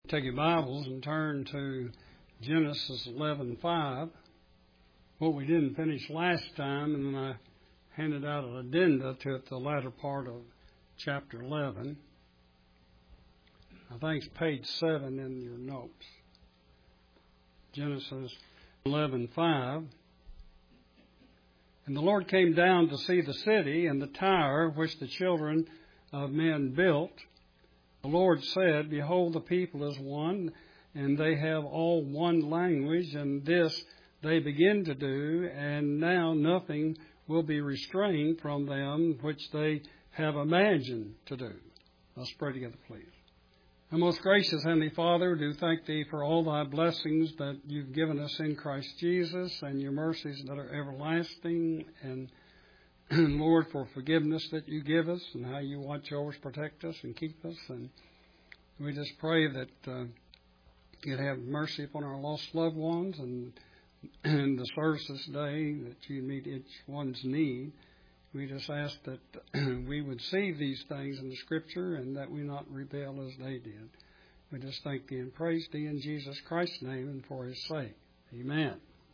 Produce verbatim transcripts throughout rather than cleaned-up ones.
Take your Bibles and turn to Genesis eleven five. What we didn't finish last time, and then I handed out an addenda to it, the latter part of chapter eleven. I think it's page seven in your notes. Genesis eleven five. And the Lord came down to see the city and the tower which the children of men built. The Lord said, Behold, the people is one, and they have all one language, and this they begin to do, and now nothing will be restrained from them which they have imagined to do. Let's pray together, please. Our most gracious Heavenly Father, do thank Thee for all Thy blessings that You've given us in Christ Jesus, and Your mercies that are everlasting, and Lord, for forgiveness that You give us and how You watch over us, protect us, and keep us. And we just pray that uh, You'd have mercy upon our lost loved ones, and in the service this day that You'd meet each one's need. We just ask that we would see these things in the Scripture and that we not rebel as they did. We just thank Thee and praise Thee in Jesus Christ's name and for His sake. Amen.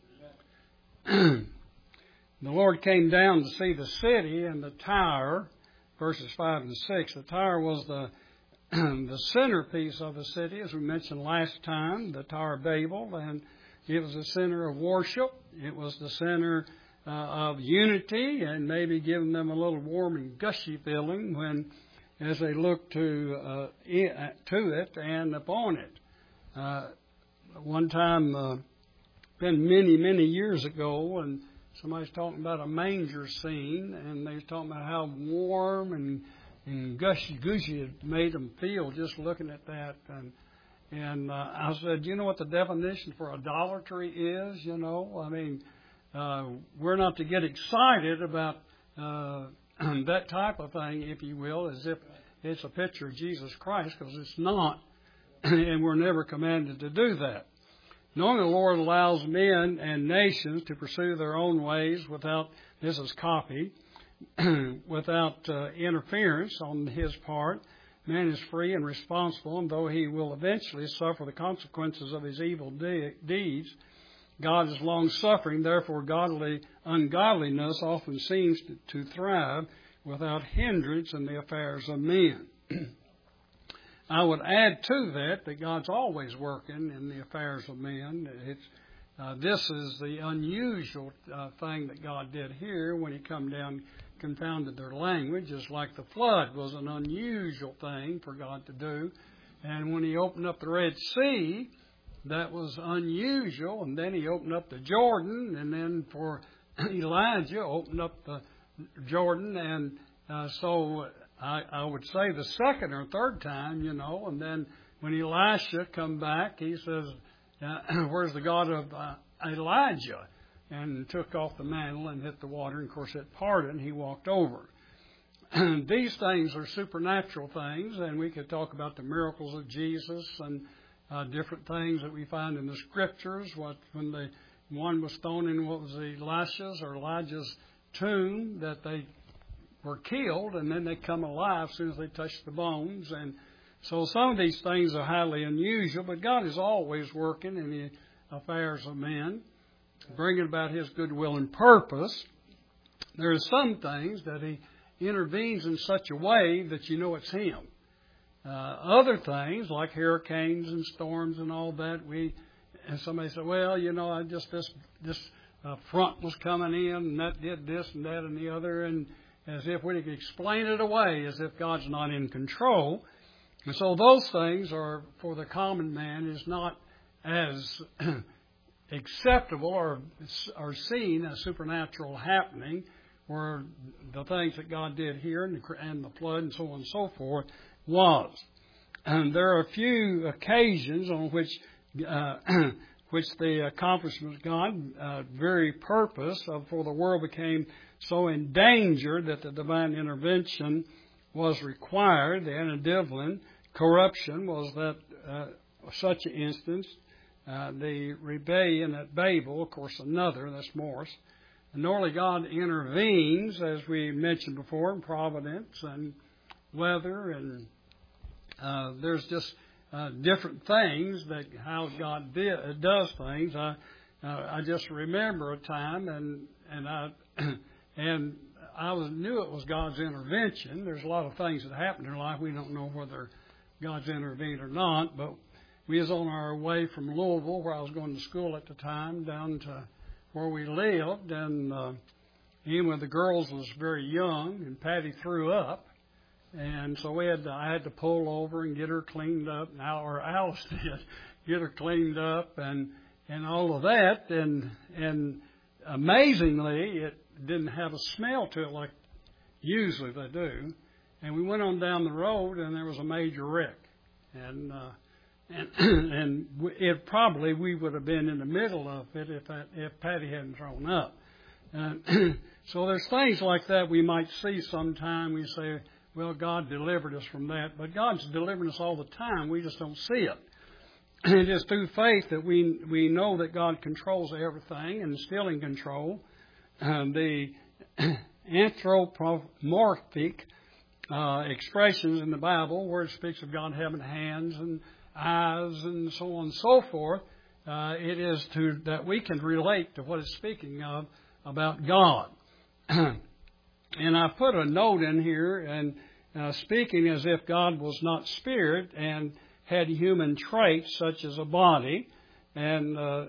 Amen. The Lord came down to see the city and the tower, verses five and six. The tower was the the centerpiece of the city, as we mentioned last time, the Tower of Babel, and it was the center of worship. It was the center uh, of unity, and maybe giving them a little warm and gushy feeling when, as they looked to uh, to it and upon it. Uh, one time, uh, been many many years ago, and somebody's talking about a manger scene, and they was talking about how warm and, and gushy-gushy it made them feel just looking at that. And and uh, I said, you know what the definition for idolatry is? You know, I mean, uh, we're not to get excited about uh, that type of thing, if you will, as if it's a picture of Jesus Christ, because it's not, and we're never commanded to do that. Knowing the Lord allows men and nations to pursue their own ways without, this is copy, without uh, interference on His part, man is free and responsible, and though he will eventually suffer the consequences of his evil de- deeds, God is long-suffering. Therefore, godly ungodliness often seems to, to thrive without hindrance in the affairs of men. I would add to that that God's always working in the affairs of men. It's, uh, this is the unusual uh, thing that God did here when He come down, confounded their language. Just like the flood was an unusual thing for God to do. And when He opened up the Red Sea, that was unusual. And then He opened up the Jordan, and then for Elijah, opened up the Jordan. And uh, so... I, I would say the second or third time, you know, and then when Elisha come back, he says, uh, where's the God of uh, Elijah? And took off the mantle and hit the water, and of course it parted, and he walked over. And these things are supernatural things, and we could talk about the miracles of Jesus and uh, different things that we find in the Scriptures. What when the one was thrown in what was Elisha's or Elijah's tomb, that they were killed, and then they come alive as soon as they touch the bones. And so some of these things are highly unusual, but God is always working in the affairs of men, bringing about His goodwill and purpose. There are some things that He intervenes in such a way that you know it's Him. Uh, other things, like hurricanes and storms and all that, we and somebody said, well, you know, I just this this uh, front was coming in, and that did this and that and the other, and as if we could explain it away, as if God's not in control. And so those things are, for the common man, is not as acceptable or, or seen as supernatural happening, where the things that God did here and the, and the flood and so on and so forth was. And there are a few occasions on which uh, which the accomplishment of God, uh, very purpose of, for the world became so in danger that the divine intervention was required. The antediluvian corruption was that uh, such an instance. Uh, the rebellion at Babel, of course, another, that's Morris. And normally God intervenes, as we mentioned before, in providence and weather, and uh, there's just uh, different things, that how God did, does things. I uh, I just remember a time, and and I and I was, knew it was God's intervention. There's a lot of things that happen in life we don't know whether God's intervened or not, but we was on our way from Louisville, where I was going to school at the time, down to where we lived, and uh, even when the girls was very young, and Patty threw up, and so we had to, I had to pull over and get her cleaned up. Now, or Alice did, get her cleaned up, and and all of that, and and amazingly, it didn't have a smell to it like usually they do. And we went on down the road, and there was a major wreck, and uh, and and it probably we would have been in the middle of it if I, if Patty hadn't thrown up. And so there's things like that we might see sometime. We say, well, God delivered us from that, but God's delivering us all the time. We just don't see it. It is through faith that we we know that God controls everything and is still in control. Uh, the anthropomorphic uh, expressions in the Bible, where it speaks of God having hands and eyes and so on and so forth, uh, it is to that we can relate to what it's speaking of about God. And I put a note in here, and uh, speaking as if God was not spirit and had human traits such as a body, and uh,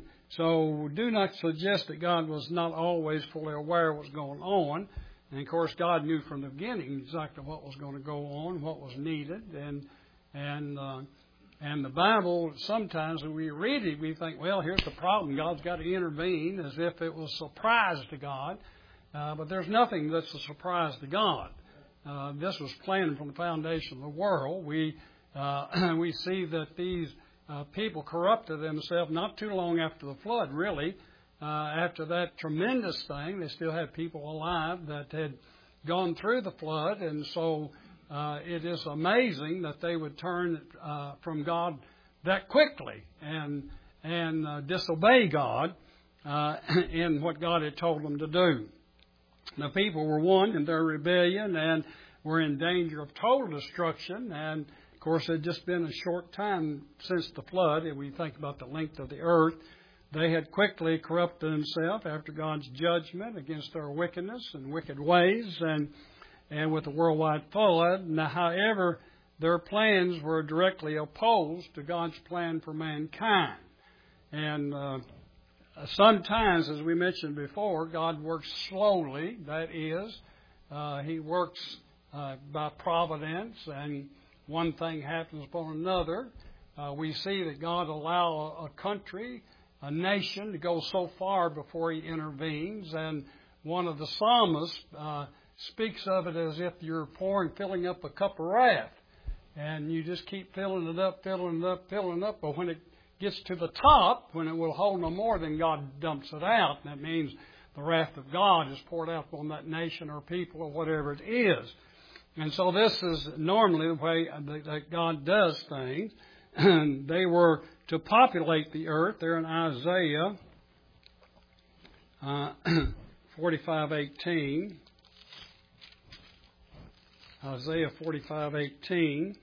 so do not suggest that God was not always fully aware of what was going on. And of course, God knew from the beginning exactly what was going to go on, what was needed, and and uh, and the Bible, sometimes when we read it, we think, well, here's the problem. God's got to intervene, as if it was a surprise to God. Uh, but there's nothing that's a surprise to God. Uh, this was planned from the foundation of the world. We uh, we see that these uh, people corrupted themselves not too long after the flood, really. Uh, after that tremendous thing, they still had people alive that had gone through the flood, and so uh, it is amazing that they would turn uh, from God that quickly and and uh, disobey God uh, in what God had told them to do. The people were one in their rebellion and were in danger of total destruction. And, of course, it had just been a short time since the flood. If we think about the length of the earth, they had quickly corrupted themselves after God's judgment against their wickedness and wicked ways and and with the worldwide flood. Now, however, their plans were directly opposed to God's plan for mankind. And uh, sometimes, as we mentioned before, God works slowly. That is, uh, He works uh, by providence, and one thing happens upon another. Uh, we see that God allows a, a country, a nation, to go so far before He intervenes. And one of the psalmists uh, speaks of it as if you're pouring, filling up a cup of wrath, and you just keep filling it up, filling it up, filling it up. But when it gets to the top, when it will hold no more, then God dumps it out. And that means the wrath of God is poured out on that nation or people or whatever it is. And so this is normally the way that God does things. And they were to populate the earth. They're in Isaiah uh, forty-five eighteen. Isaiah forty-five eighteen.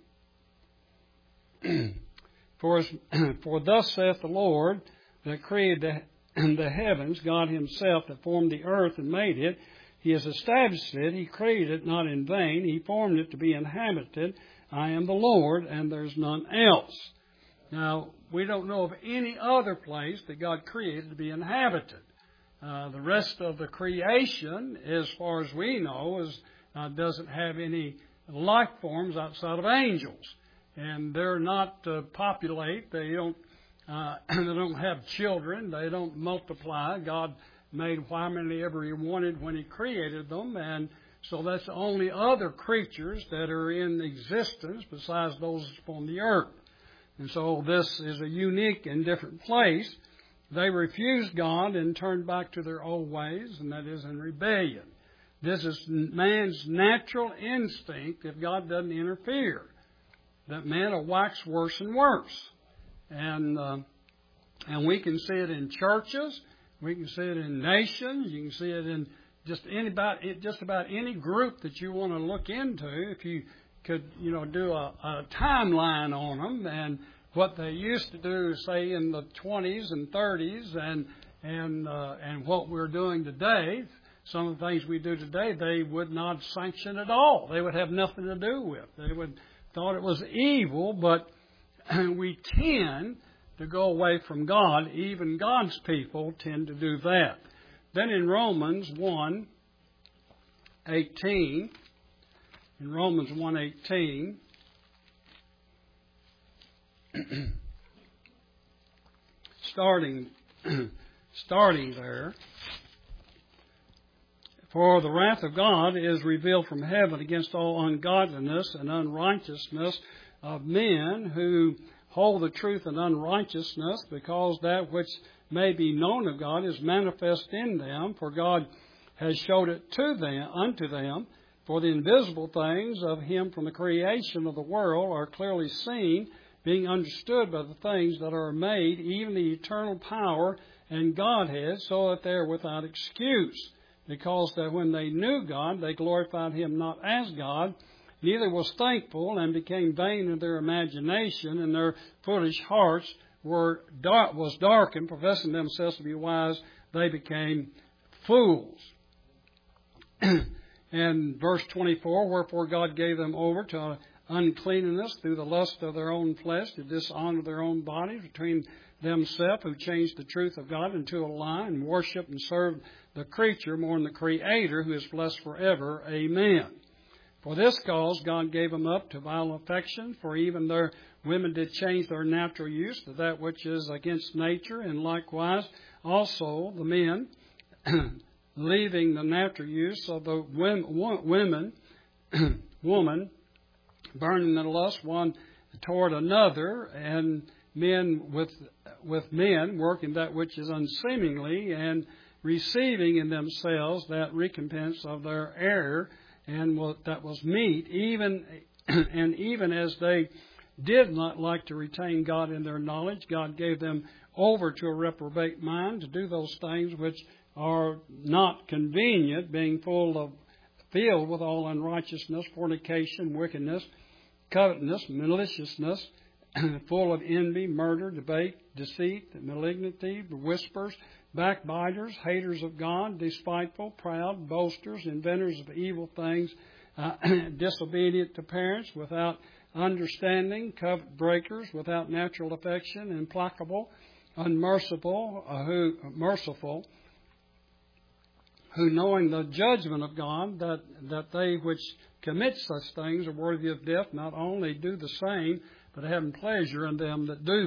For, for thus saith the Lord, that created the, the heavens, God Himself that formed the earth and made it. He has established it. He created it not in vain. He formed it to be inhabited. I am the Lord, and there's none else. Now, we don't know of any other place that God created to be inhabited. Uh, the rest of the creation, as far as we know, is, uh, doesn't have any life forms outside of angels. And they're not uh, populate. They don't. Uh, they don't have children. They don't multiply. God made how many ever He wanted when He created them, and so that's the only other creatures that are in existence besides those upon the earth. And so this is a unique and different place. They refused God and turned back to their old ways, and that is in rebellion. This is man's natural instinct if God doesn't interfere, that man will wax worse and worse. And uh, and we can see it in churches. We can see it in nations. You can see it in just anybody, just about any group that you want to look into. If you could, you know, do a, a timeline on them and what they used to do, say, in the twenties and thirties and and uh, and what we're doing today, some of the things we do today, they would not sanction at all. They would have nothing to do with. They would thought it was evil, but we tend to go away from God. Even God's people tend to do that. Then in Romans one eighteen, in Romans one eighteen, starting starting there, for the wrath of God is revealed from heaven against all ungodliness and unrighteousness of men who hold the truth in unrighteousness, because that which may be known of God is manifest in them, for God has showed it to them unto them. For the invisible things of Him from the creation of the world are clearly seen, being understood by the things that are made, even the eternal power and Godhead, so that they are without excuse. Because that when they knew God, they glorified Him not as God, neither was thankful, and became vain in their imagination, and their foolish hearts were dark, was darkened, professing themselves to be wise, they became fools. And verse twenty-four, wherefore God gave them over to uncleanness through the lust of their own flesh, to dishonor their own bodies between themselves, who changed the truth of God into a lie, and worship and serve the creature more than the Creator, who is blessed forever. Amen. For this cause God gave them up to vile affection, for even their women did change their natural use to that which is against nature, and likewise also the men, leaving the natural use of the women, woman, burning the lust one toward another, and men with with men working that which is unseemly, and receiving in themselves that recompense of their error, and what that was meet, even and even as they did not like to retain God in their knowledge, God gave them over to a reprobate mind to do those things which are not convenient, being full of filled with all unrighteousness, fornication, wickedness, covetousness, maliciousness, full of envy, murder, debate, deceit, malignity, whispers, backbiters, haters of God, despiteful, proud, boasters, inventors of evil things, uh, disobedient to parents, without understanding, covet breakers, without natural affection, implacable, unmerciful, uh, who merciful, who knowing the judgment of God, that, that they which commit such things are worthy of death, not only do the same, but having pleasure in them that do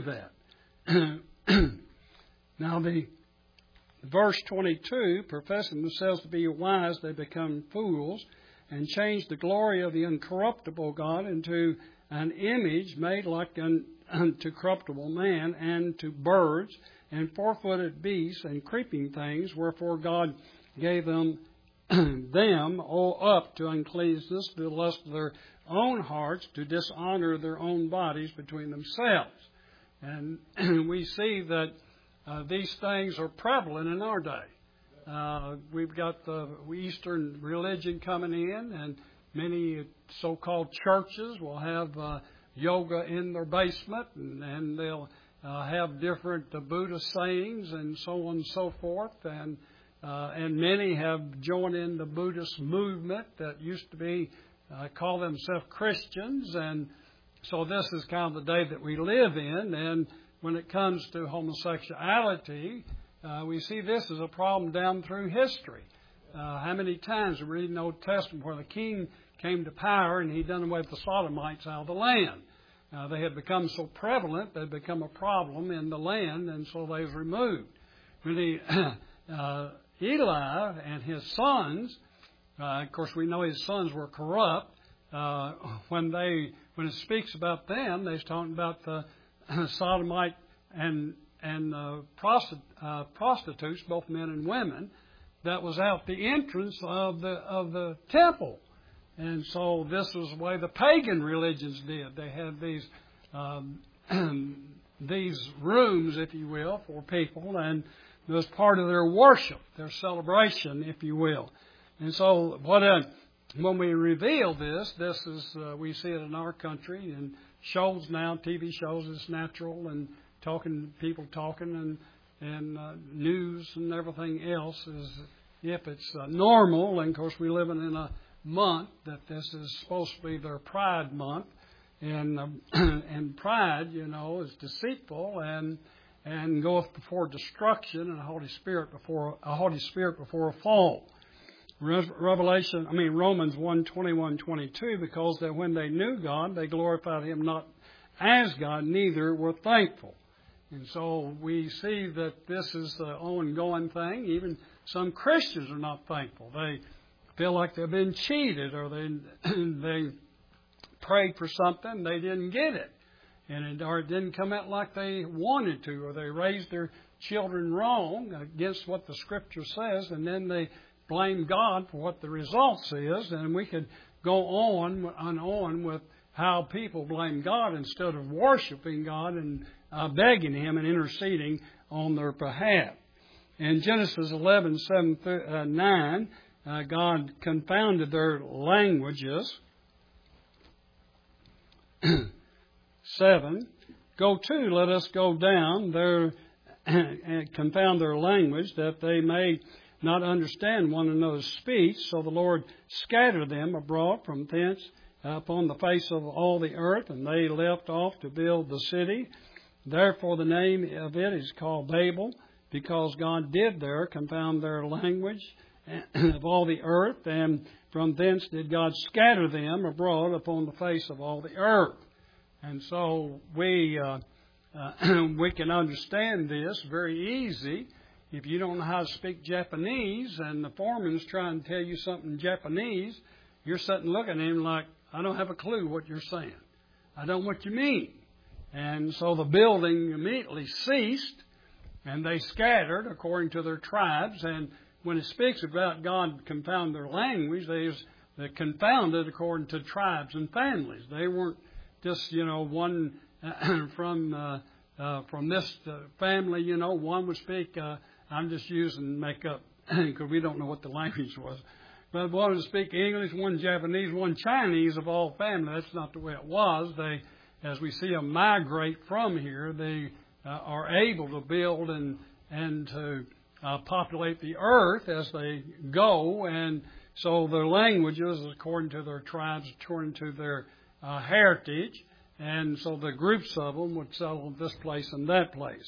that. Now the verse twenty-two, professing themselves to be wise, they become fools, and change the glory of the incorruptible God into an image made like unto corruptible man, and to birds, and four-footed beasts, and creeping things, wherefore God gave them them all up to uncleanness, to the lust of their own hearts, to dishonor their own bodies between themselves. And we see that uh, these things are prevalent in our day. Uh, we've got the Eastern religion coming in, and many so-called churches will have uh, yoga in their basement, and, and they'll uh, have different uh, Buddhist sayings and so on and so forth. And uh, and many have joined in the Buddhist movement that used to be uh, call themselves Christians. And so this is kind of the day that we live in. And when it comes to homosexuality, Uh, we see this as a problem down through history. Uh, how many times we read in the Old Testament where the king came to power and he done away with the Sodomites out of the land. Uh, they had become so prevalent, they had become a problem in the land, and so they was removed. When he, uh, Eli and his sons, uh, of course we know his sons were corrupt. Uh, when they when it speaks about them, they're talking about the Sodomite and and uh, prosti- uh, prostitutes, both men and women, that was out the entrance of the of the temple. And so this was the way the pagan religions did. They had these um, these rooms, if you will, for people, and it was part of their worship, their celebration, if you will. And so what a, when we reveal this, this is, uh, we see it in our country, and shows now, T V shows, it's natural, and talking, people talking, and, and uh, news and everything else is, if it's uh, normal, and of course we're living in a month that this is supposed to be their Pride Month, and um, and pride, you know, is deceitful and and goeth before destruction, and a Holy Spirit before a Holy Spirit before a fall. Revelation, I mean Romans one twenty-one twenty-two, because that when they knew God, they glorified Him not as God, neither were thankful. And so we see that this is an ongoing thing. Even some Christians are not thankful. They feel like they've been cheated, or they they prayed for something, they didn't get it, and it, or it didn't come out like they wanted to, or they raised their children wrong against what the Scripture says, and then they blame God for what the results is. And we could go on and on with how people blame God instead of worshiping God and uh, begging Him and interceding on their behalf. In Genesis eleven, seven through nine, uh, God confounded their languages. Seven, go to, let us go down there and confound their language, that they may not understand one another's speech. So the Lord scattered them abroad from thence upon the face of all the earth, and they left off to build the city. Therefore the name of it is called Babel, because God did there confound their language of all the earth, and from thence did God scatter them abroad upon the face of all the earth. And so we uh, uh, we can understand this very easy. If you don't know how to speak Japanese and the foreman's trying to tell you something in Japanese, you're sitting looking at him like, I don't have a clue what you're saying. I don't know what you mean. And so the building immediately ceased, and they scattered according to their tribes. And when it speaks about God confound their language, they, they confounded according to tribes and families. They weren't just, you know, one uh, from uh, uh, from this uh, family, you know, one would speak, uh, I'm just using makeup because we don't know what the language was. But one would speak English, one Japanese, one Chinese of all family. That's not the way it was. They, as we see them migrate from here, they uh, are able to build and, and to uh, populate the earth as they go. And so their languages, according to their tribes, according to their Uh, heritage, and so the groups of them would settle this place and that place.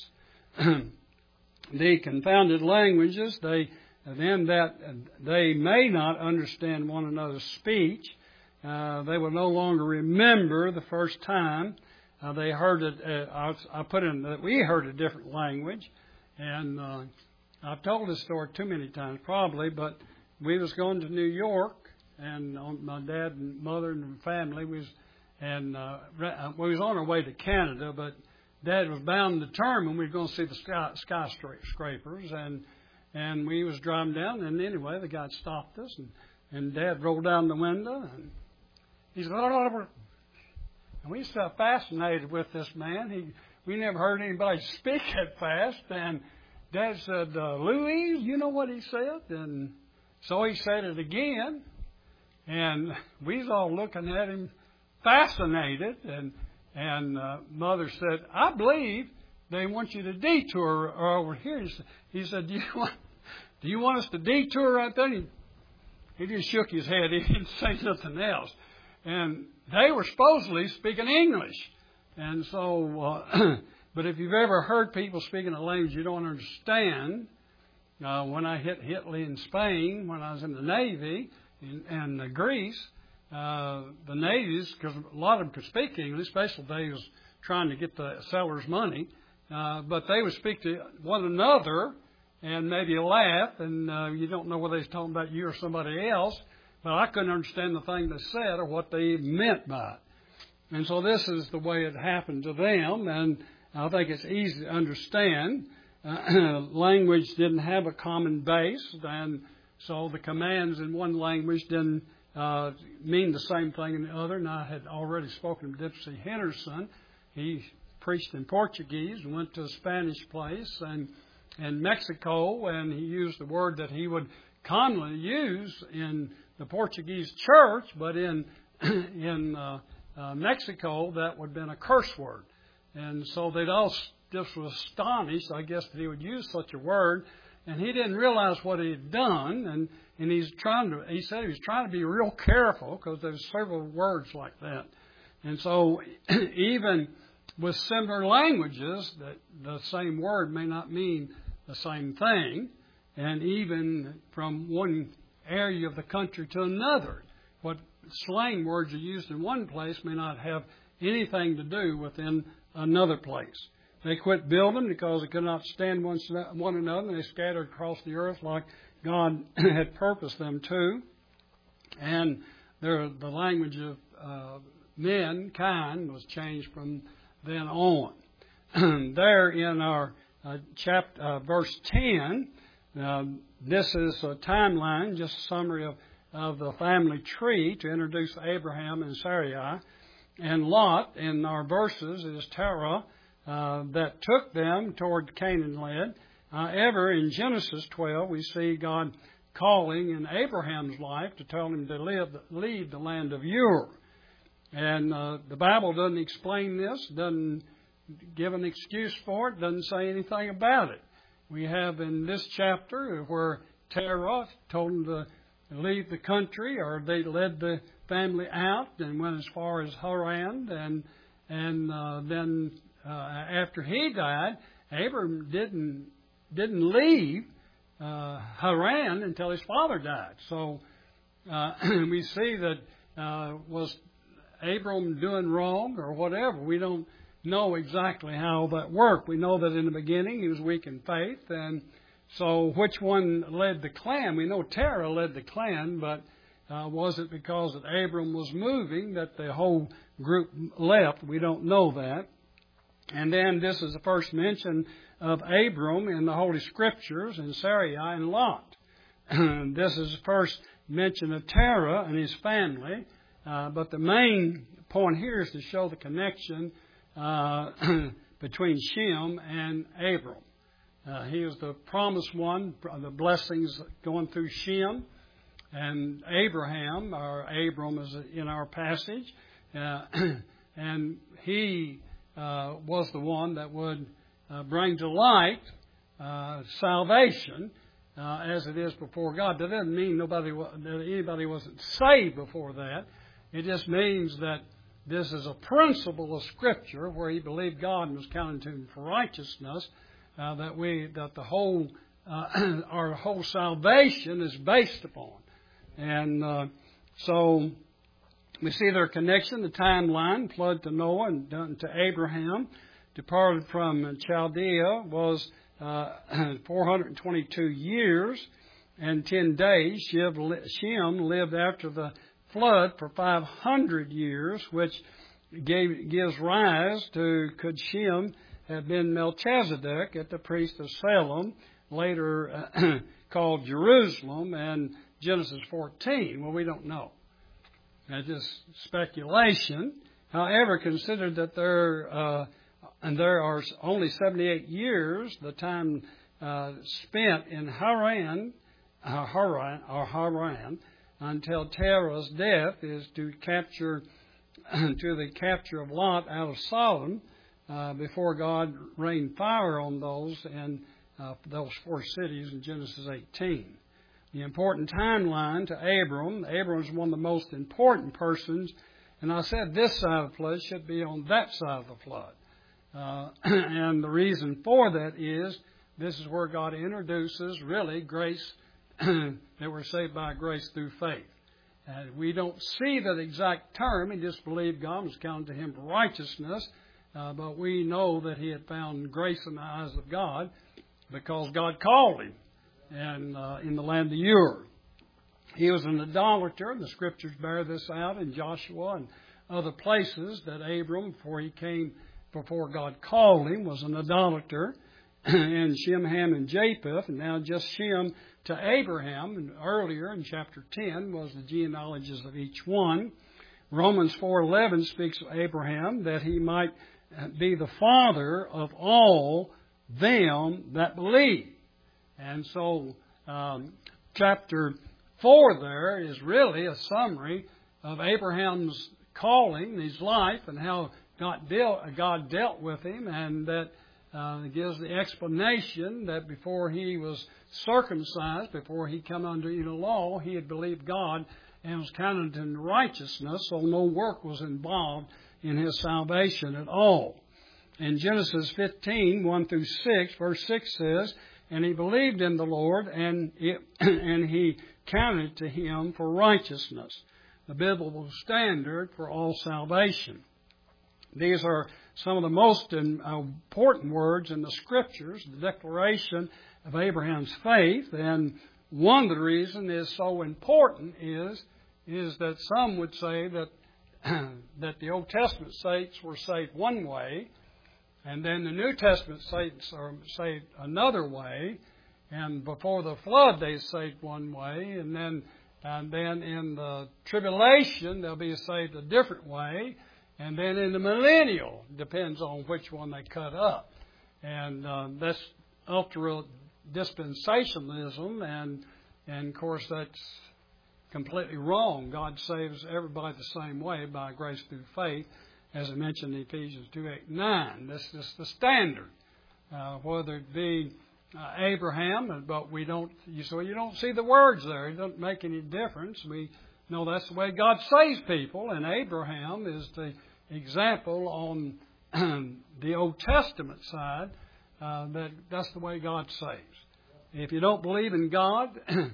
The confounded languages, they then that they may not understand one another's speech. Uh, they will no longer remember the first time uh, they heard it. Uh, I, I put in that we heard a different language, and uh, I've told this story too many times probably, but we was going to New York, and on my dad and mother and family was. And uh, we was on our way to Canada, but Dad was bound and determined we were going to see the sky, skyscrapers, and and we was driving down, and anyway, the guy stopped us, and, and Dad rolled down the window, and he said, oh, and we so fascinated with this man. He we never heard anybody speak that fast, and Dad said, uh, Louise, you know what he said? And so he said it again, and we was all looking at him, fascinated, and and uh, Mother said, I believe they want you to detour over here. He said, he said do, you want, do you want us to detour right there? He, he just shook his head. He didn't say nothing else. And they were supposedly speaking English. And so, uh, but if you've ever heard people speaking a language you don't understand, uh, when I hit Italy and Spain, when I was in the Navy, in, and uh, Greece, Uh, the natives, because a lot of them could speak English, especially they was trying to get the sellers money, uh, but they would speak to one another and maybe laugh, and uh, you don't know whether they was talking about you or somebody else, but I couldn't understand the thing they said or what they meant by it. And so this is the way it happened to them, and I think it's easy to understand. Uh, language didn't have a common base, and so the commands in one language didn't Uh, mean the same thing in the other. And I had already spoken to Dipsy Henderson. He preached in Portuguese and went to a Spanish place and in Mexico, and he used the word that he would commonly use in the Portuguese church, but in in uh, uh, Mexico, that would have been a curse word. And so they'd all just was astonished, I guess, that he would use such a word. And he didn't realize what he had done. And, and he's trying to, he said he was trying to be real careful because there's several words like that. And so even with similar languages, that the same word may not mean the same thing. And even from one area of the country to another, what slang words are used in one place may not have anything to do within another place. They quit building because they could not stand one, one another, and they scattered across the earth like God had purposed them to. And their, the language of uh, mankind was changed from then on. There in our uh, chapter, uh, verse ten, uh, this is a timeline, just a summary of, of the family tree to introduce Abraham and Sarai. And Lot in our verses is Terah, Uh, that took them toward Canaan land. However, in Genesis twelve, we see God calling in Abraham's life to tell him to live, leave the land of Ur. And uh, the Bible doesn't explain this, doesn't give an excuse for it, doesn't say anything about it. We have in this chapter where Terah told him to leave the country, or they led the family out and went as far as Haran, and and uh, then Uh, after he died, Abram didn't didn't leave uh, Haran until his father died. So uh, we see that uh, was Abram doing wrong or whatever. We don't know exactly how that worked. We know that in the beginning he was weak in faith, and so which one led the clan? We know Terah led the clan, but uh, was it because that Abram was moving that the whole group left? We don't know that. And then this is the first mention of Abram in the Holy Scriptures, and Sarai and Lot. This is the first mention of Terah and his family. Uh, but the main point here is to show the connection uh, between Shem and Abram. Uh, he was the promised one, the blessings going through Shem. And Abraham, or Abram is in our passage, uh, and he Uh, was the one that would uh, bring to light uh, salvation uh, as it is before God. That doesn't mean nobody that anybody wasn't saved before that. It just means that this is a principle of Scripture where he believed God and was counted to him for righteousness. Uh, that we that the whole uh, our whole salvation is based upon, and uh, so. We see their connection, the timeline, flood to Noah and done to Abraham, departed from Chaldea, was uh, four hundred twenty-two years and ten days. Shem lived after the flood for five hundred years, which gave, gives rise to, could Shem have been Melchizedek at the priest of Salem, later uh, called Jerusalem, and Genesis fourteen? Well, we don't know. That's just speculation. However, consider that there uh, and there are only seventy-eight years, the time uh, spent in Haran, uh, Haran or Haran, until Terah's death is to capture to the capture of Lot out of Sodom, uh, before God rained fire on those and uh, those four cities in Genesis eighteen. The important timeline to Abram. Abram is one of the most important persons. And I said this side of the flood should be on that side of the flood. Uh, and the reason for that is this is where God introduces really grace, that we're saved by grace through faith. And we don't see that exact term. He just believed God was counted to him for righteousness. Uh, but we know that he had found grace in the eyes of God because God called him. And uh, in the land of Ur. He was an idolater, and the Scriptures bear this out in Joshua and other places, that Abram, before he came, before God called him, was an idolater. And Shem, Ham, and Japheth, and now just Shem to Abraham, and earlier in chapter ten was the genealogies of each one. Romans four eleven speaks of Abraham, that he might be the father of all them that believe. And so, um, chapter four there is really a summary of Abraham's calling, his life, and how God dealt, God dealt with him, and that uh, gives the explanation that before he was circumcised, before he come under the law, he had believed God and was counted in righteousness, so no work was involved in his salvation at all. In Genesis fifteen, one through six, verse six says, "And he believed in the Lord, and it, and he counted to him for righteousness," the biblical standard for all salvation. These are some of the most important words in the Scriptures, the declaration of Abraham's faith. And one of the reasons it is so important is, is that some would say that, that the Old Testament saints were saved one way, and then the New Testament saints are saved another way, and before the flood they saved one way, and then and then in the tribulation they'll be saved a different way, and then in the millennial, depends on which one they cut up. And uh, that's ultra dispensationalism, and and of course that's completely wrong. God saves everybody the same way by grace through faith, as I mentioned in Ephesians two, eight, nine. This is the standard, uh, whether it be uh, Abraham, but we don't. You, so you don't see the words there. It doesn't make any difference. We know that's the way God saves people, and Abraham is the example on the Old Testament side uh, that that's the way God saves. If you don't believe in God,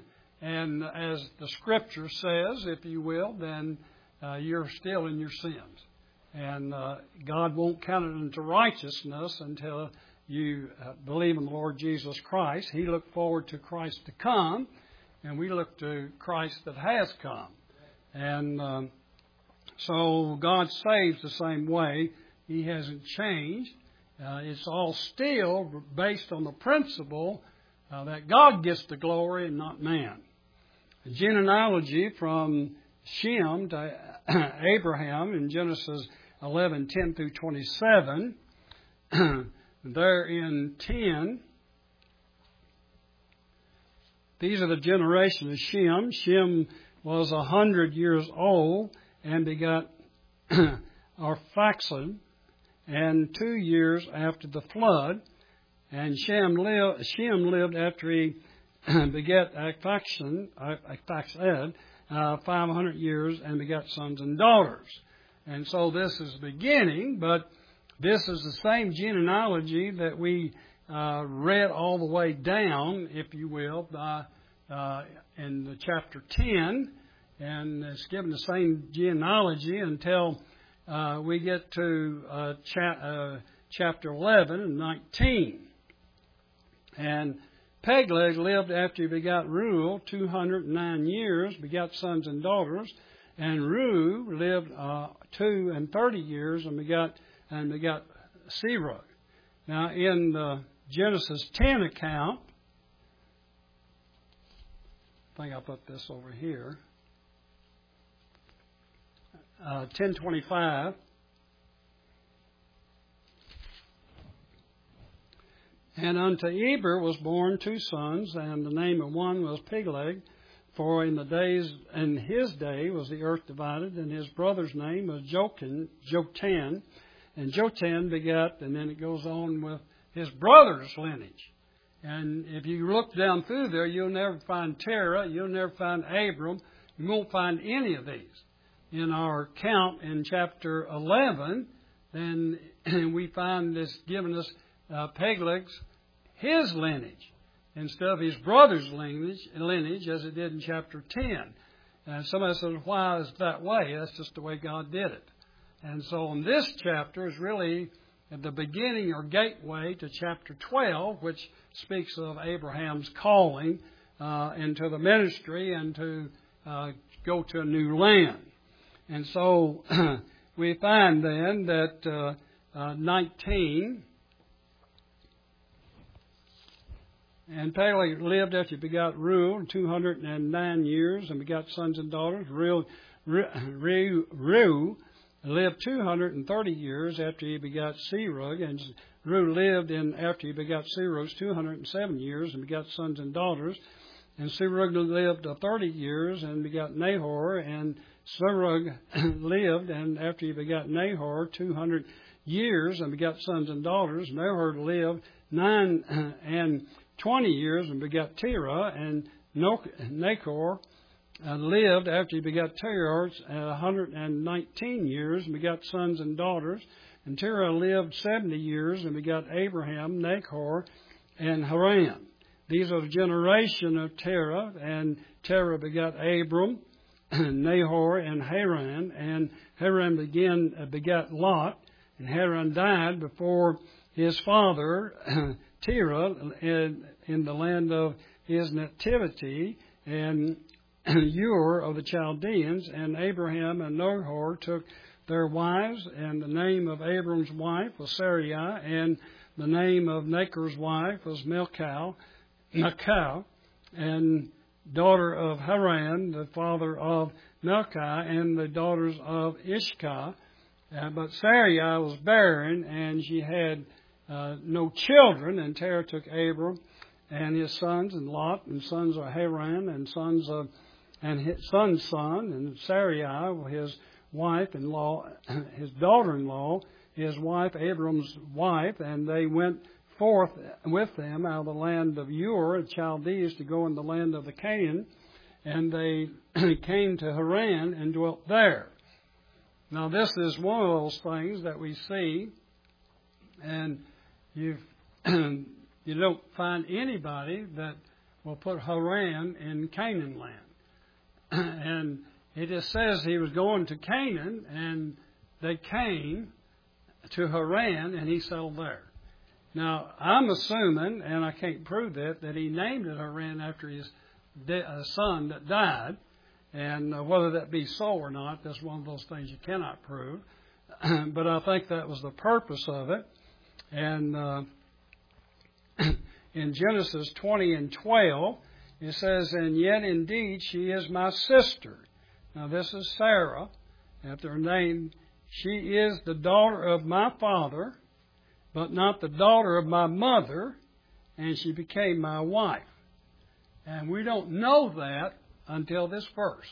and as the Scripture says, if you will, then uh, you're still in your sins. And uh, God won't count it into righteousness until you uh, believe in the Lord Jesus Christ. He looked forward to Christ to come, and we look to Christ that has come. And um, so God saves the same way. He hasn't changed. Uh, it's all still based on the principle uh, that God gets the glory and not man. A genealogy from Shem to Abraham in Genesis eleven, ten through twenty-seven. There in ten, these are the generation of Shem. Shem was a hundred years old and begot Arphaxad, and two years after the flood. And Shem lived, Shem lived after he begat Arphaxad, Arphaxad uh, five hundred years, and begot sons and daughters. And so this is the beginning, but this is the same genealogy that we uh, read all the way down, if you will, by, uh, in the chapter ten. And it's given the same genealogy until uh, we get to uh, cha- uh, chapter eleven and nineteen. And Peleg lived after he begot Reuel two hundred nine years, begot sons and daughters. And Reu lived uh, two and thirty years and begot and begot Serug. Now in the Genesis ten account, I think I'll put this over here. Uh, ten twenty-five. And unto Eber was born two sons, and the name of one was Peleg. For in the days, in his day was the earth divided, and his brother's name was Jokan, Jotan, and Jotan begat, and then it goes on with his brother's lineage. And if you look down through there, you'll never find Terah, you'll never find Abram, you won't find any of these. In our count in chapter eleven, then we find this giving us uh, Peleg's, his lineage, instead of his brother's lineage, lineage as it did in chapter ten. And somebody says, why is that way? That's just the way God did it. And so in this chapter is really at the beginning or gateway to chapter twelve, which speaks of Abraham's calling uh, into the ministry and to uh, go to a new land. And so we find then that uh, uh, nineteen, and Peleg lived after he begot Reuel two hundred nine years and begot sons and daughters. Reu, Reu, Reu lived two hundred thirty years after he begot Serug, and Reu lived in after he begot Serug two hundred seven years and begot sons and daughters. and Serug lived uh, thirty years and begot Nahor, and Serug lived, and after he begot Nahor, two hundred years and begot sons and daughters. Nahor lived nine and twenty years and begot Terah, and Nachor uh, lived after he begot Terah a hundred and nineteen years and begot sons and daughters. And Terah lived seventy years and begot Abraham, Nachor, and Haran. These are the generation of Terah, and Terah begot Abram, Nahor, and Haran, and Haran began uh, begot Lot, and Haran died before his father Terah in, in the land of his nativity, and Ur of the Chaldeans, and Abraham and Nahor took their wives, and the name of Abram's wife was Sarai, and the name of Nachor's wife was Milcah, Milcah, and daughter of Haran, the father of Milcah, and the daughters of Ishkah. Uh, but Sarai was barren, and she had uh, no children. And Terah took Abram and his sons, and Lot, and sons of Haran, and sons of and his son's son, and Sarai, his wife-in-law, his daughter-in-law, his wife, Abram's wife, and they went forth with them out of the land of Ur, the Chaldees, to go in the land of the Canaan, and they came to Haran and dwelt there. Now, this is one of those things that we see, and you you don't find anybody that will put Haran in Canaan land. And it just says he was going to Canaan, and they came to Haran, and he settled there. Now, I'm assuming, and I can't prove it, that he named it Haran after his de- uh, son that died. And uh, whether that be so or not, that's one of those things you cannot prove. But I think that was the purpose of it. And uh, in Genesis twenty and twelve, it says, "And yet indeed she is my sister." Now this is Sarah, after her name. "She is the daughter of my father, but not the daughter of my mother, and she became my wife." And we don't know that until this verse.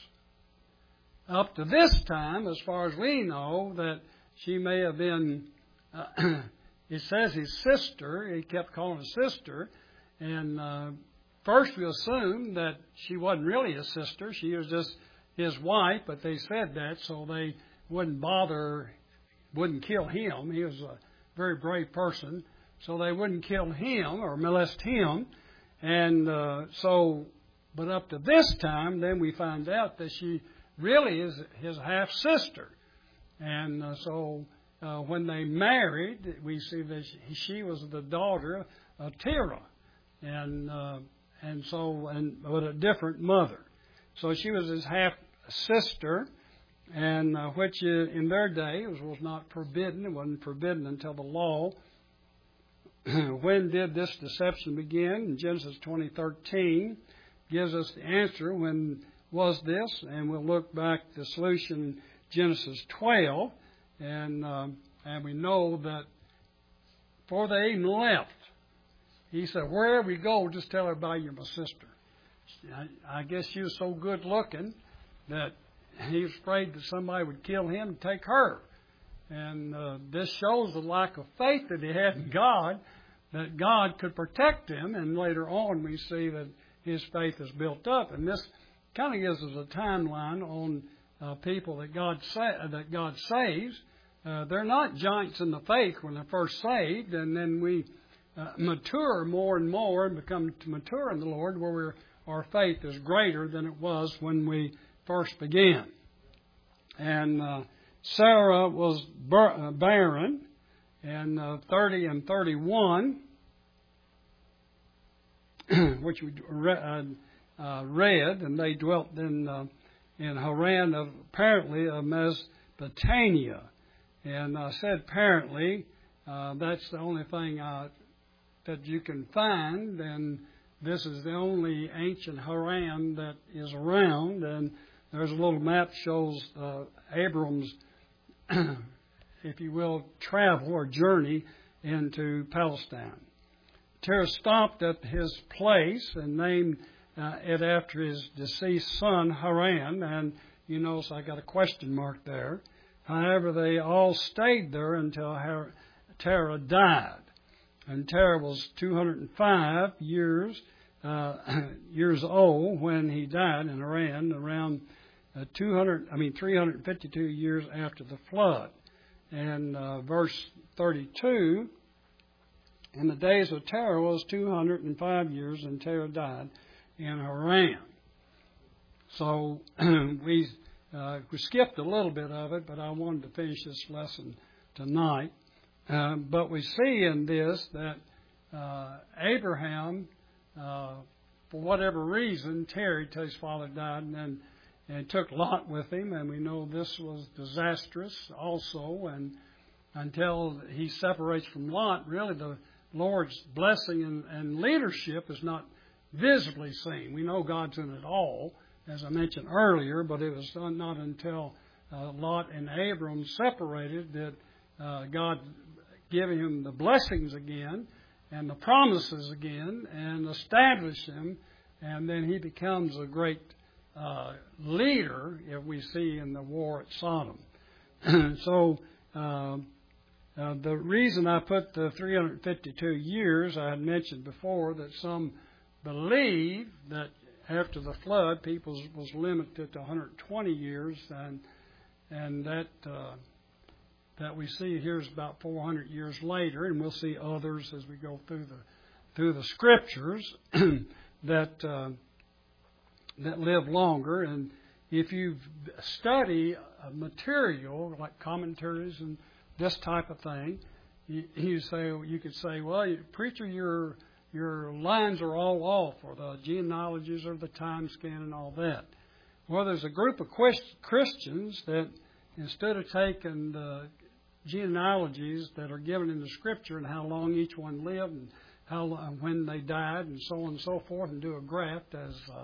Up to this time, as far as we know, that she may have been, uh, it says his sister, he kept calling her sister, and uh, first we assumed that she wasn't really his sister, she was just his wife, but they said that so they wouldn't bother, wouldn't kill him. He was a very brave person, so they wouldn't kill him or molest him. And uh, so, but up to this time, then we find out that she really is his half-sister. And uh, so uh, when they married, we see that she, she was the daughter of Terah. And uh, and so, and with a different mother. So she was his half-sister, and uh, which in their day was, was not forbidden. It wasn't forbidden until the law. When did this deception begin? In Genesis twenty thirteen gives us the answer. When was this? And we'll look back at the solution in Genesis twelve, and uh, and we know that before they even left, he said, "Wherever you go, just tell everybody you're my sister." I, I guess she was so good looking that he was afraid that somebody would kill him and take her. And uh, this shows the lack of faith that he had in God, that God could protect him. And later on we see that his faith is built up. And this kind of gives us a timeline on uh, people that God sa- that God saves. Uh, they're not giants in the faith when they're first saved, and then we uh, mature more and more and become mature in the Lord, where we're, our faith is greater than it was when we first began. And uh, Sarah was bar- barren, and uh, thirty and thirty-one, which we re- uh, uh, read, and they dwelt in uh, in Haran, of, apparently of Mesopotamia. And I said apparently, uh, that's the only thing uh, that you can find, and this is the only ancient Haran that is around. And there's a little map shows uh, Abram's, if you will, travel or journey into Palestine. Terah stopped at his place and named uh, it after his deceased son Haran, and you notice I got a question mark there. However, they all stayed there until Har- Terah died, and Terah was two hundred five years uh, years old when he died in Haran, around uh, two hundred, I mean three hundred fifty-two years after the flood. And uh, verse thirty-two, in the days of Terah was two hundred five years, and Terah died in Haran. So we uh, we skipped a little bit of it, but I wanted to finish this lesson tonight. Uh, but we see in this that uh, Abraham, uh, for whatever reason, tarried till his father died, and then and took Lot with him, and we know this was disastrous also. And until he separates from Lot, really the Lord's blessing and, and leadership is not visibly seen. We know God's in it all, as I mentioned earlier, but it was not until uh, Lot and Abram separated that uh, God gave him the blessings again and the promises again and established him, and then he becomes a great uh, leader, if we see in the war at Sodom. so uh, uh, the reason I put the three hundred fifty-two years, I had mentioned before that some believe that after the flood, people was limited to one hundred twenty years, and and that uh, that we see here is about four hundred years later, and we'll see others as we go through the through the scriptures that uh, that live longer. And if you study material like commentaries and this type of thing, you, you say you could say, well, preacher, your your lines are all off, or the genealogies or the time scan and all that. Well, there's a group of Christians that instead of taking the genealogies that are given in the Scripture and how long each one lived and how long, when they died and so on and so forth, and do a graph as uh,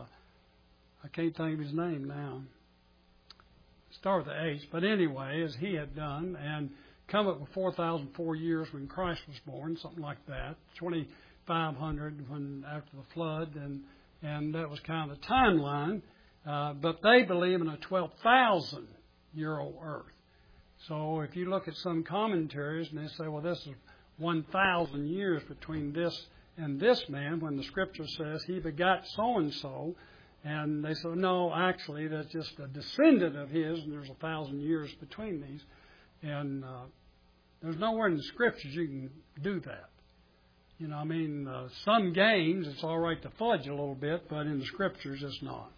I can't think of his name now. Start with the H, but anyway, as he had done, and come up with four thousand four years when Christ was born, something like that, twenty-five hundred when after the flood, and and that was kind of the timeline. Uh, but they believe in a twelve thousand year old earth. So if you look at some commentaries and they say, well, this is one thousand years between this and this man, when the Scripture says he begot so and so. And they say, no, actually, that's just a descendant of his, and there's a thousand years between these. And uh, there's nowhere in the Scriptures you can do that. You know, I mean, uh, some games, it's all right to fudge a little bit, but in the Scriptures, it's not.